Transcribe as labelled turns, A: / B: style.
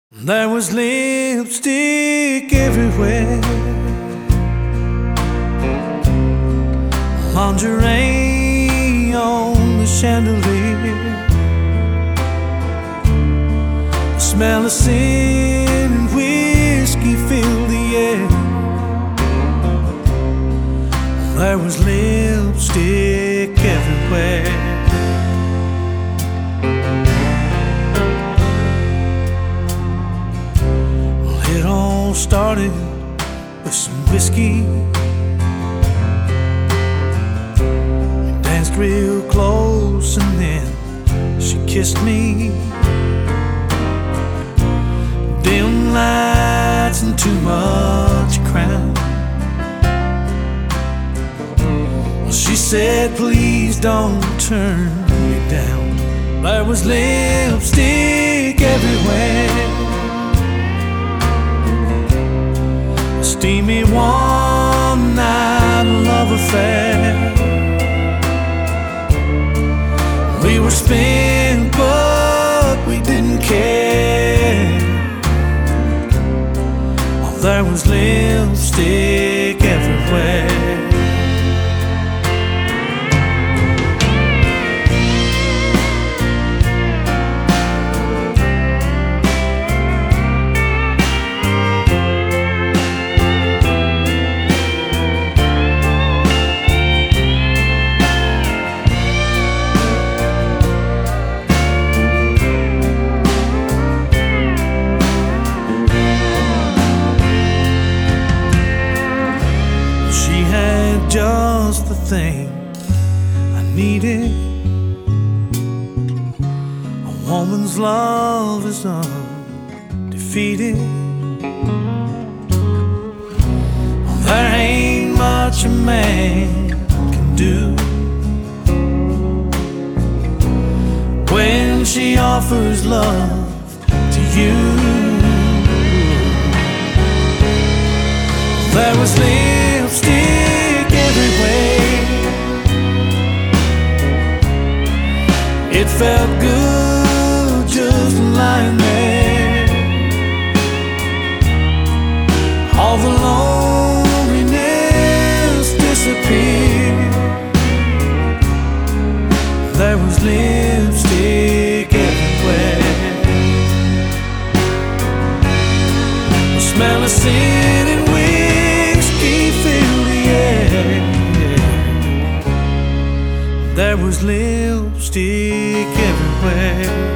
A: There was lipstick everywhere, lingerie on the chandelier, the smell of sin and whiskey filled the air. There was lipstick everywhere. It all started with some whiskey. We danced real close and then she kissed me. Dim lights and too much crown. Well, she said, please don't turn me down. There was lipstick everywhere. Steamy one-night love affair. We were spent, but we didn't care. Oh, there was lipstick everywhere. Just the thing I needed. A woman's love is undefeated. There ain't much a man can do when she offers love to you. There was lipstick everywhere. It felt good just lying there. All the loneliness disappeared. There was lipstick everywhere. The smell of sin and whiskey filled the air. There was lipstick everywhere.